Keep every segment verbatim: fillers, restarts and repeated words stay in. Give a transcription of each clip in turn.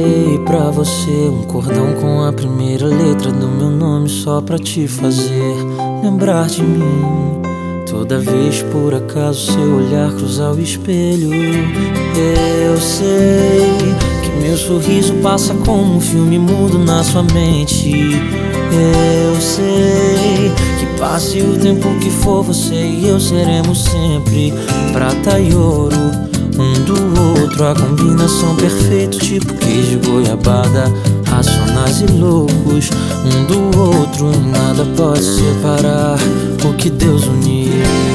Preparei pra você um cordão com a primeira letra do meu nome, só pra te fazer lembrar de mim. Toda vez por acaso seu olhar cruzar o espelho, eu sei que meu sorriso passa como um filme mudo na sua mente. Eu sei que passe o tempo que for, você e eu seremos sempre prata e ouro, um do outro, a combinação perfeita, tipo queijo e goiabada, racionais e loucos, um do outro, e nada pode separar o que Deus uniu.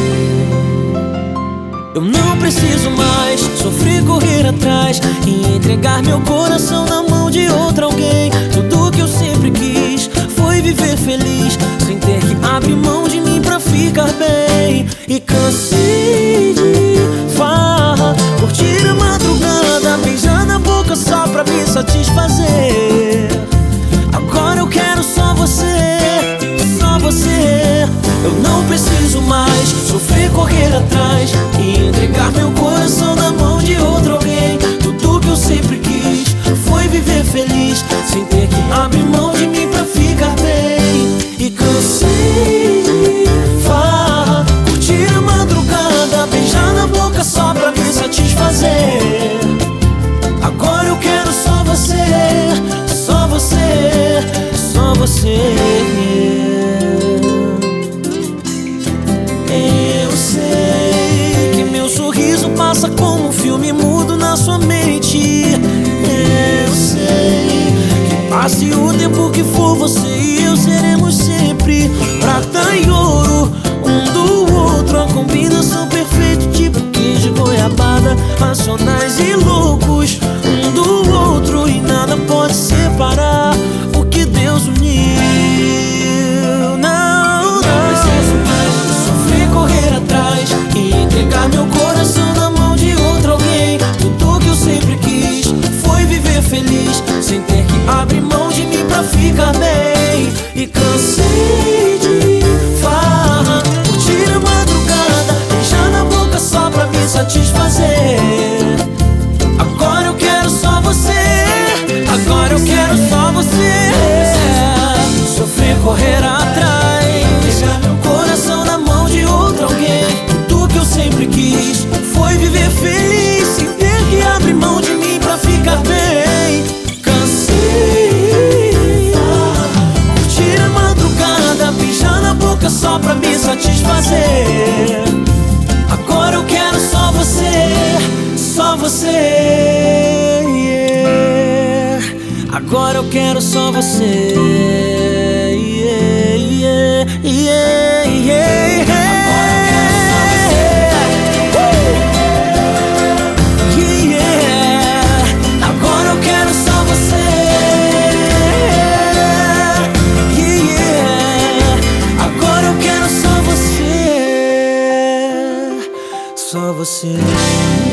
Eu não preciso mais sofrer, correr atrás e entregar meu coração na mão de outro alguém. Tudo que eu sempre quis foi viver feliz, sem ter que abrir mão de mim pra ficar bem. E cansei de farra, curtir a madrugada, beijar na boca só pra me satisfazer. Agora eu quero só você, só você. Eu não preciso mais sofrer, correr atrás e entregar meu coração na mão de outro alguém. Tudo que eu sempre quis foi viver feliz, sem ter que abrir mão de mim pra ficar bem. E cansei de farra, curtir a madrugada, beijar na boca só pra me satisfazer. Agora eu quero só você, só você, só você. Eu sei que meu sorriso passa como um filme mudo na sua mente. Eu sei que passe o tempo que for, você e eu seremos sempre prata e ouro, um do outro, a combinação perfeita, tipo queijo e goiabada, racionais e loucos, um do outro, e nada pode separar o que Deus uniu. Não, não preciso mais sofrer, correr atrás e entregar meu coração na mão de outro alguém. Tudo que eu sempre quis foi viver feliz, sem ter que abrir mão de mim pra ficar bem. E cansei de farra, curtir a madrugada, beijar na boca só pra me satisfazer. Agora eu quero só você, agora eu quero só você. Sofrer, correr atrás, deixar meu coração na mão de outro alguém. Tudo que eu sempre quis foi viver feliz, sem ter que abrir mão de mim pra ficar bem. Cansei de curtir a madrugada, beijar na boca só pra me satisfazer. Agora eu quero só você, só você, yeah. Agora eu quero só você, yeah, yeah, yeah, yeah, yeah. Agora eu quero só você, yeah. Agora eu quero só você, só você.